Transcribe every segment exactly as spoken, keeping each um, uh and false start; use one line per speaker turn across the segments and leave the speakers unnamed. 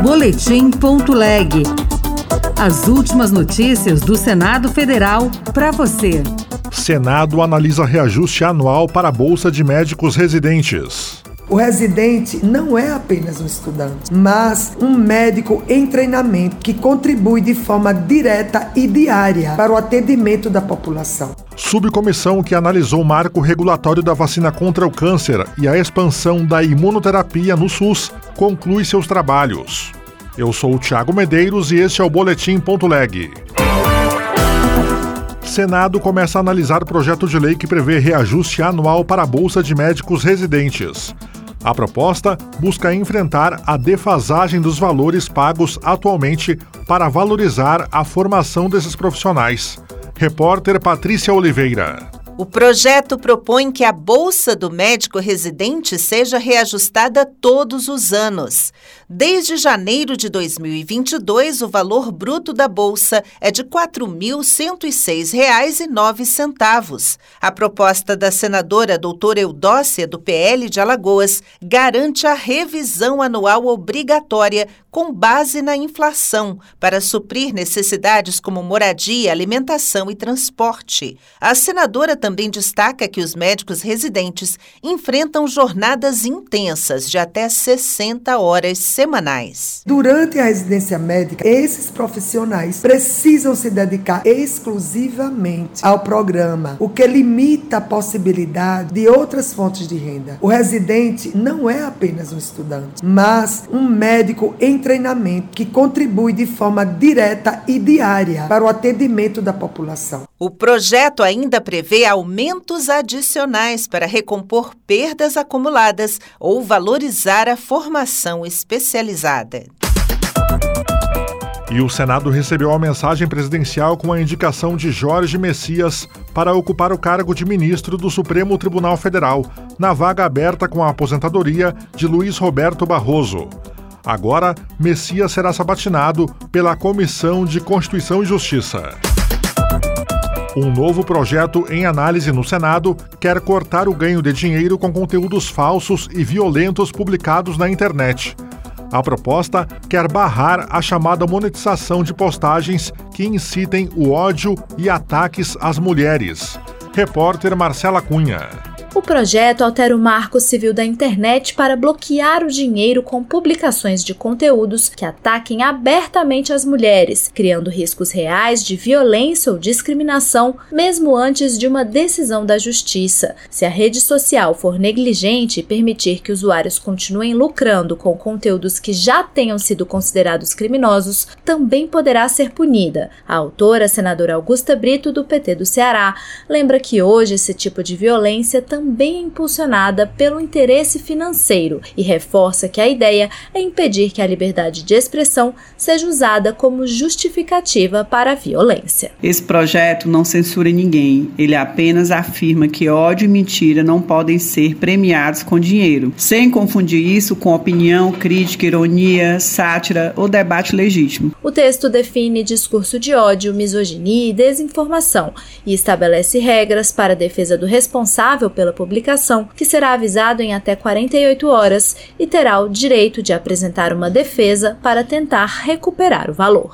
Boletim.leg. As últimas notícias do Senado Federal para você.
Senado analisa reajuste anual para a Bolsa de Médicos Residentes.
O residente não é apenas um estudante, mas um médico em treinamento que contribui de forma direta e diária para o atendimento da população.
Subcomissão que analisou o marco regulatório da vacina contra o câncer e a expansão da imunoterapia no SUS conclui seus trabalhos. Eu sou o Thiago Medeiros e este é o Boletim.leg. Senado começa a analisar projeto de lei que prevê reajuste anual para a Bolsa de Médicos Residentes. A proposta busca enfrentar a defasagem dos valores pagos atualmente para valorizar a formação desses profissionais. Repórter Patrícia Oliveira.
O projeto propõe que a Bolsa do Médico Residente seja reajustada todos os anos. Desde janeiro de dois mil e vinte e dois, o valor bruto da Bolsa é de quatro mil cento e seis reais e nove centavos. A proposta da senadora doutora Eudócia, do P L de Alagoas, garante a revisão anual obrigatória com base na inflação, para suprir necessidades como moradia, alimentação e transporte. A senadora também destaca que os médicos residentes enfrentam jornadas intensas de até sessenta horas semanais.
Durante a residência médica, esses profissionais precisam se dedicar exclusivamente ao programa, o que limita a possibilidade de outras fontes de renda. O residente não é apenas um estudante, mas um médico em treinamento que contribui de forma direta e diária para o atendimento da população.
O projeto ainda prevê aumentos adicionais para recompor perdas acumuladas ou valorizar a formação especializada.
E o Senado recebeu a mensagem presidencial com a indicação de Jorge Messias para ocupar o cargo de ministro do Supremo Tribunal Federal, na vaga aberta com a aposentadoria de Luiz Roberto Barroso. Agora, Messias será sabatinado pela Comissão de Constituição e Justiça. Um novo projeto em análise no Senado quer cortar o ganho de dinheiro com conteúdos falsos e violentos publicados na internet. A proposta quer barrar a chamada monetização de postagens que incitem o ódio e ataques às mulheres. Repórter Marcela Cunha.
O projeto altera o Marco Civil da Internet para bloquear o dinheiro com publicações de conteúdos que ataquem abertamente as mulheres, criando riscos reais de violência ou discriminação, mesmo antes de uma decisão da Justiça. Se a rede social for negligente e permitir que usuários continuem lucrando com conteúdos que já tenham sido considerados criminosos, também poderá ser punida. A autora, a senadora Augusta Brito, do P T do Ceará, lembra que hoje esse tipo de violência também também é impulsionada pelo interesse financeiro e reforça que a ideia é impedir que a liberdade de expressão seja usada como justificativa para a violência.
Esse projeto não censura ninguém, ele apenas afirma que ódio e mentira não podem ser premiados com dinheiro, sem confundir isso com opinião, crítica, ironia, sátira ou debate legítimo.
O texto define discurso de ódio, misoginia e desinformação e estabelece regras para a defesa do responsável pela publicação, que será avisado em até quarenta e oito horas e terá o direito de apresentar uma defesa para tentar recuperar o valor.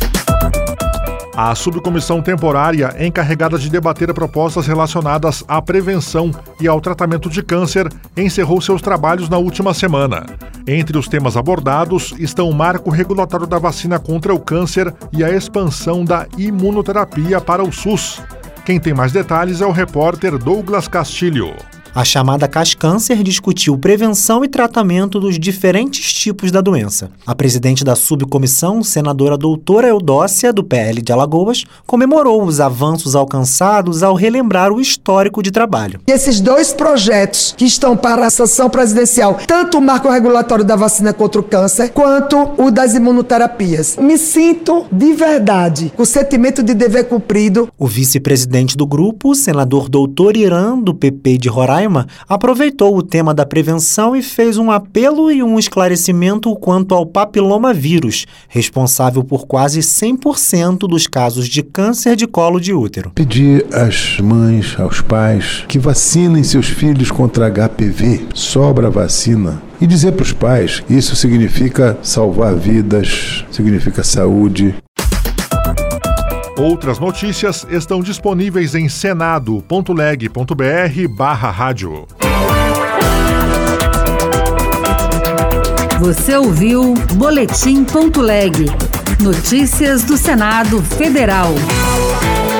A subcomissão temporária encarregada de debater propostas relacionadas à prevenção e ao tratamento de câncer encerrou seus trabalhos na última semana. Entre os temas abordados estão o marco regulatório da vacina contra o câncer e a expansão da imunoterapia para o SUS. Quem tem mais detalhes é o repórter Douglas Castilho.
A chamada CASCâncer discutiu prevenção e tratamento dos diferentes tipos da doença. A presidente da subcomissão, senadora doutora Eudócia, do P L de Alagoas, comemorou os avanços alcançados ao relembrar o histórico de trabalho.
Esses dois projetos que estão para a sanção presidencial, tanto o marco regulatório da vacina contra o câncer, quanto o das imunoterapias. Me sinto, de verdade, com o sentimento de dever cumprido.
O vice-presidente do grupo, o senador doutor Irã, do P P de Roraima, Roraima, aproveitou o tema da prevenção e fez um apelo e um esclarecimento quanto ao papilomavírus, responsável por quase cem por cento dos casos de câncer de colo de útero.
Pedir às mães, aos pais, que vacinem seus filhos contra H P V. Sobra vacina. E dizer para os pais, isso significa salvar vidas, significa saúde.
Outras notícias estão disponíveis em senado ponto leg ponto br barra rádio.
Você ouviu Boletim.leg. Notícias do Senado Federal.